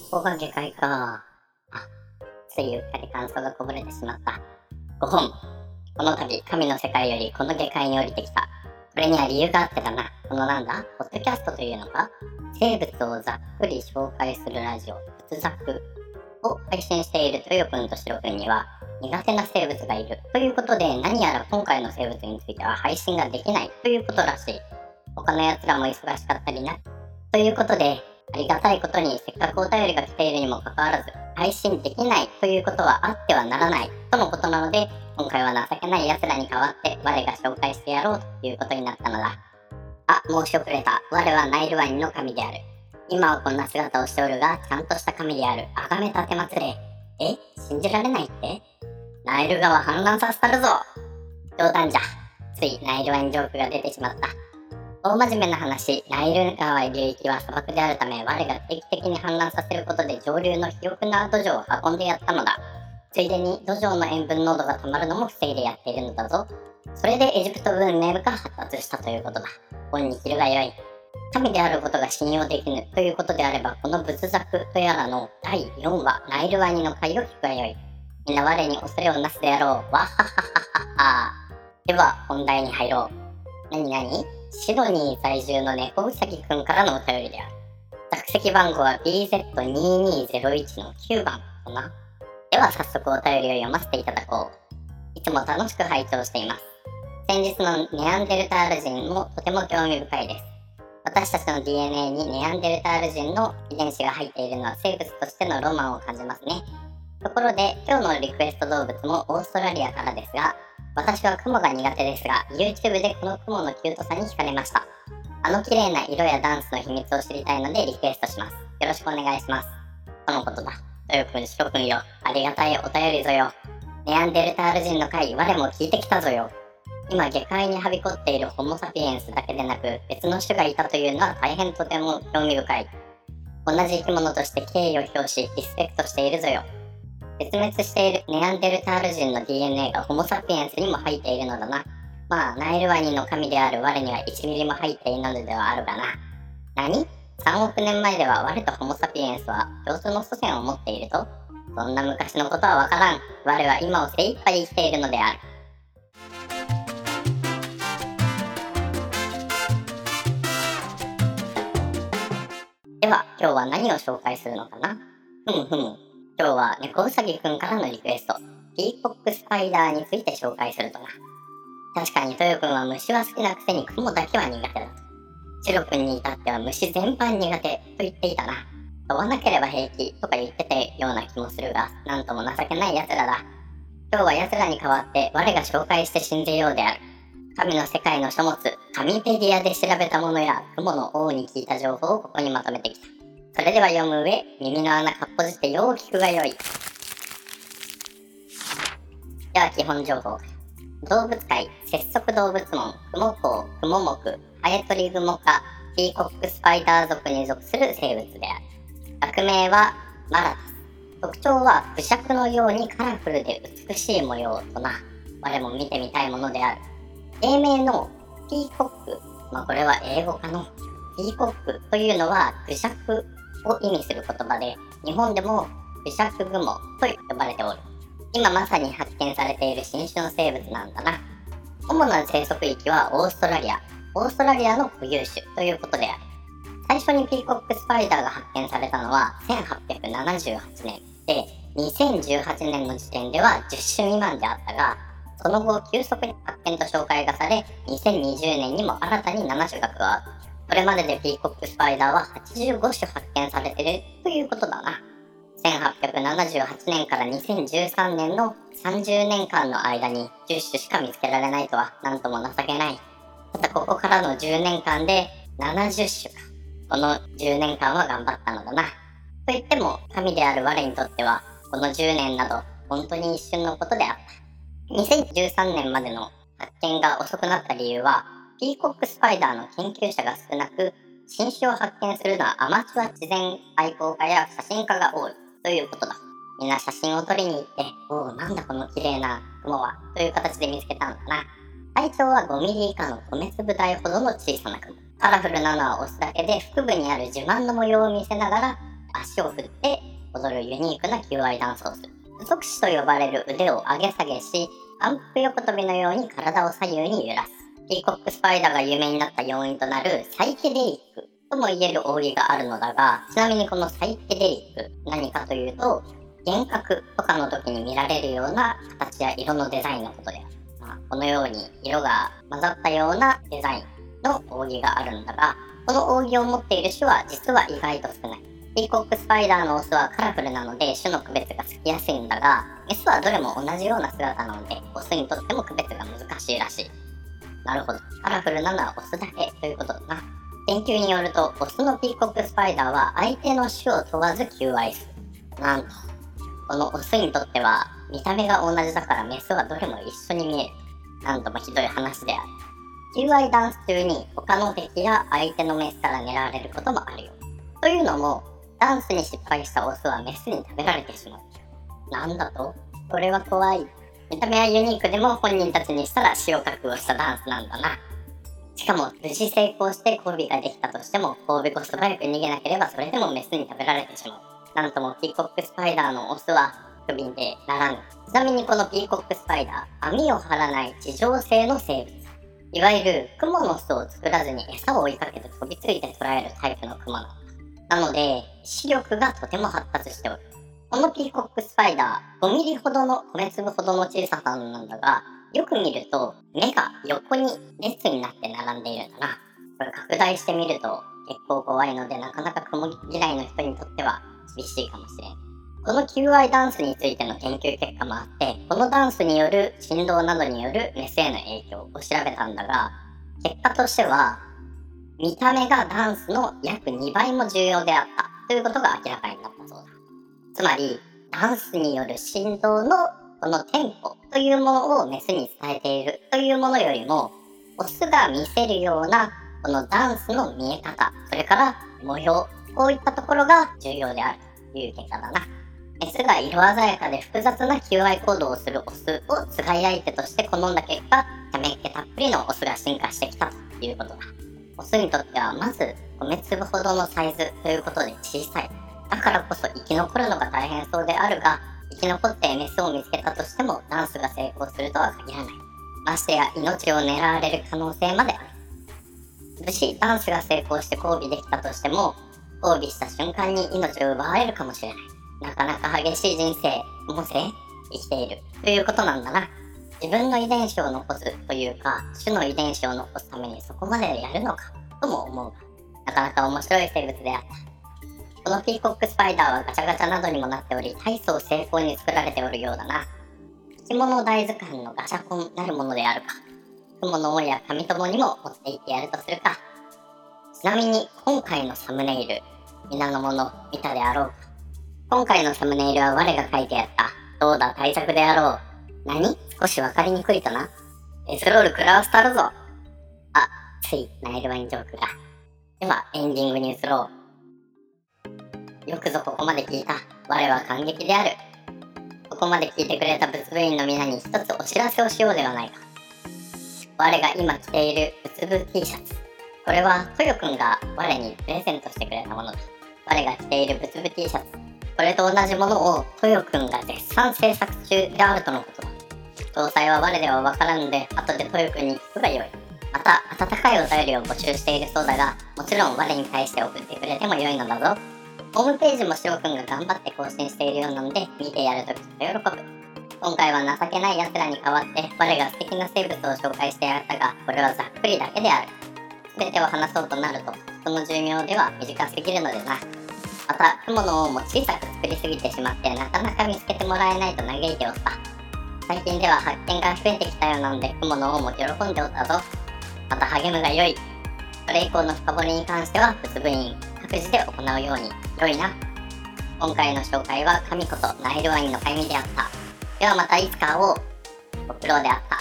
ここが下界か。ついうっかり感想がこぼれてしまった。5本。この度、神の世界よりこの下界に降りてきた。これには理由があってだな。このポッドキャストというのか、生物をざっくり紹介するラジオ、仏作を配信している豊くんと白くんには、苦手な生物がいるということで、何やら今回の生物については配信ができないということらしい。他の奴らも忙しかったりな。ということで、ありがたいことにせっかくお便りが来ているにもかかわらず、配信できないということはあってはならないとのことなので、今回は情けない奴らに代わって我が紹介してやろうということになったのだ。申し遅れた。我はナイルワニの神である。今はこんな姿をしておるが、ちゃんとした神である。崇め立てまつれ。信じられないって？ナイル川氾濫させたるぞ。冗談じゃ。ついナイルワニジョークが出てしまった。大真面目な話、ナイル川流域は砂漠であるため、我が定期的に氾濫させることで上流の肥沃な土壌を運んでやったのだ。ついでに土壌の塩分濃度が溜まるのも防いでやっているのだぞ。それでエジプト文明が発達したということだ。本に切るがよい。神であることが信用できぬということであれば、この仏作とやらの第4話、ナイルワニの回を聞くがよい。みんな我に恐れをなすであろう。わっはっはっはっは。では本題に入ろう。シドニー在住の猫うさぎくんからのお便りである。着席番号は BZ2201 の9番とな。では早速お便りを読ませていただこう。いつも楽しく拝聴しています。先日のネアンデルタール人もとても興味深いです。私たちの DNA にネアンデルタール人の遺伝子が入っているのは生物としてのロマンを感じますね。ところで今日のリクエスト動物もオーストラリアからですが、私は雲が苦手ですが、YouTube でこの雲のキュートさに惹かれました。綺麗な色やダンスの秘密を知りたいのでリクエストします。よろしくお願いします。とのことだ。豊くん、白くんよ。ありがたいお便りぞよ。ネアンデルタール人の回、我も聞いてきたぞよ。今、下界にはびこっているホモサピエンスだけでなく、別の種がいたというのは大変とても興味深い。同じ生き物として敬意を表し、リスペクトしているぞよ。絶滅しているネアンデルタール人の DNA がホモサピエンスにも入っているのだな。ナイルワニの神である我には1ミリも入っていないのではあるがな。何？ 3 億年前では我とホモサピエンスは共通の祖先を持っていると？そんな昔のことはわからん。我は今を精一杯生きているのである。では今日は何を紹介するのかな？今日は猫うさぎくんからのリクエスト、ピーコックスパイダーについて紹介するとな。確かに豊くんは虫は好きなくせに雲だけは苦手だと。白くんに至っては虫全般苦手と言っていたな。飛ばなければ平気とか言ってたような気もするが、なんとも情けない奴らだ。今日は奴らに代わって我が紹介して信じようである。神の世界の書物、神ペディアで調べたものや雲の王に聞いた情報をここにまとめてきた。それでは読む上、耳の穴かっぽじってよう聞くがよい。では基本情報。動物界、節足動物門、クモコウ、クモモク、ハエトリグモ科、ピーコックスパイダー属に属する生物である。学名はマラタス。特徴は不尺のようにカラフルで美しい模様とな。我も見てみたいものである。英名のピーコック、これは英語かの。ピーコックというのは不尺を意味する言葉で、日本でも不尺雲と呼ばれておる。今まさに発見されている新種の生物なんだな。主な生息域はオーストラリア。オーストラリアの固有種ということである。最初にピーコックスパイダーが発見されたのは1878年で、2018年の時点では10種未満であったが、その後急速に発見と紹介がされ、2020年にも新たに7種が加わった。これまででピーコックスパイダーは85種発見されているということだな。1878年から2013年の30年間の間に10種しか見つけられないとはなんとも情けない。ただここからの10年間で70種か。この10年間は頑張ったのだな。と言っても神である我にとってはこの10年など本当に一瞬のことであった。2013年までの発見が遅くなった理由は、ピーコックスパイダーの研究者が少なく、新種を発見するのはアマチュア自然愛好家や写真家が多いということだ。みんな写真を撮りに行って、なんだこの綺麗な雲はという形で見つけたんだな。体長は5ミリ以下の米粒大ほどの小さな雲。カラフルなのはオスだけで、腹部にある自慢の模様を見せながら足を振って踊るユニークな求愛ダンスをする。即死と呼ばれる腕を上げ下げし、反復横跳びのように体を左右に揺らす。ピーコックスパイダーが有名になった要因となるサイケデリックとも言える奥義があるのだが、ちなみにこのサイケデリック、何かというと、幻覚とかの時に見られるような形や色のデザインのことである。このように色が混ざったようなデザインの奥義があるんだが、この奥義を持っている種は実は意外と少ない。ピーコックスパイダーのオスはカラフルなので種の区別がつきやすいんだが、メスはどれも同じような姿なので、オスにとっても区別が難しいらしい。なるほど。カラフルなのはオスだけということだな。研究によると、オスのピーコックスパイダーは相手の種を問わず求愛する。なんと、このオスにとっては見た目が同じだからメスはどれも一緒に見える。なんともひどい話である。求愛ダンス中に他の敵や相手のメスから狙われることもあるよ。というのも、ダンスに失敗したオスはメスに食べられてしまう。なんだと？これは怖い。見た目はユニークでも本人たちにしたら死を覚悟したダンスなんだな。しかも無事成功して交尾ができたとしても、交尾後素早く逃げなければそれでもメスに食べられてしまう。なんともピーコックスパイダーのオスは不憫でならぬ。ちなみにこのピーコックスパイダー、網を張らない地上性の生物。いわゆるクモの巣を作らずに餌を追いかけて飛びついて捕らえるタイプのクモなので、視力がとても発達しておる。このピーコックスパイダー、5ミリほどの米粒ほどの小ささなんだが、よく見ると目が横に列になって並んでいるんだな。これ拡大してみると結構怖いので、なかなかクモ嫌いの人にとっては厳しいかもしれん。この求愛ダンスについての研究結果もあって、このダンスによる振動などによるメスへの影響を調べたんだが、結果としては見た目がダンスの約2倍も重要であったということが明らかになったそうだ。つまり、ダンスによる振動のこのテンポというものをメスに伝えているというものよりも、オスが見せるようなこのダンスの見え方、それから模様、こういったところが重要であるという結果だな。メスが色鮮やかで複雑な求愛行動をするオスをつがい相手として好んだ結果、ためっ気たっぷりのオスが進化してきたということだ。オスにとってはまず米粒ほどのサイズということで小さい。だからこそ生き残るのが大変そうであるが、生き残ってメスを見つけたとしてもダンスが成功するとは限らない。ましてや命を狙われる可能性まである。無事ダンスが成功して交尾できたとしても、交尾した瞬間に命を奪われるかもしれない。なかなか激しい人生、もせ生きているということなんだな。自分の遺伝子を残すというか、種の遺伝子を残すためにそこまでやるのかとも思うが、なかなか面白い生物であった。このピーコックスパイダーはガチャガチャなどにもなっており、大層精巧に作られておるようだな。生き物大図鑑のガシャコンなるものであるか。雲の尾や紙友にも持って行ってやるとするか。ちなみに今回のサムネイル、皆の者見たであろうか。今回のサムネイルは我が書いてやった。どうだ対策であろう。何？少しわかりにくいとな。デスロール食らわせたるぞ。あ、ついナイルワインジョークが。ではエンディングに移ろう。よくぞここまで聞いた。我は感激である。ここまで聞いてくれた仏部員の皆に一つお知らせをしようではないか。我が今着ている仏部 T シャツ。これはトヨくんが我にプレゼントしてくれたものだ。我が着ている仏部 T シャツ。これと同じものをトヨくんが絶賛制作中であるとのことだ。詳細は我ではわからんので、後でトヨくんに聞くがよい。また、温かいお便りを募集しているそうだが、もちろん我に対して送ってくれてもよいのだぞ。ホームページもシロくんが頑張って更新しているようなので、見てやるときっと喜ぶ。今回は情けない奴らに代わって、我が素敵な生物を紹介してやったが、これはざっくりだけである。全てを話そうとなると、その寿命では短すぎるのでな。また、雲の王も小さく作りすぎてしまって、なかなか見つけてもらえないと嘆いておった。最近では発見が増えてきたようなので、雲の王も喜んでおったぞ。また励むがよい。それ以降の深掘りに関しては、仏部員各自で行うようによいな。今回の紹介は神ことナイルワインのかゆみであった。ではまたいつか会おう。ご苦労であった。